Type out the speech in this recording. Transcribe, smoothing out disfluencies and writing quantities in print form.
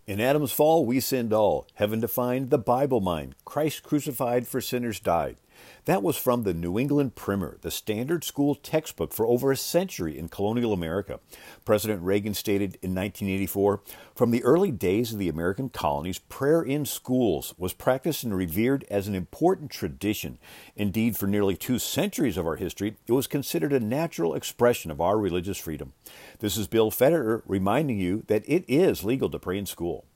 In Adam's fall, we sinned all. Heaven defined, the Bible mind. Christ crucified for sinners died. That was from the New England Primer, the standard school textbook for over a century in colonial America. President Reagan stated in 1984, "From the early days of the American colonies, prayer in schools was practiced and revered as an important tradition. Indeed, for nearly 2 centuries of our history, it was considered a natural expression of our religious freedom." This is Bill Federer reminding you that it is legal to pray in school.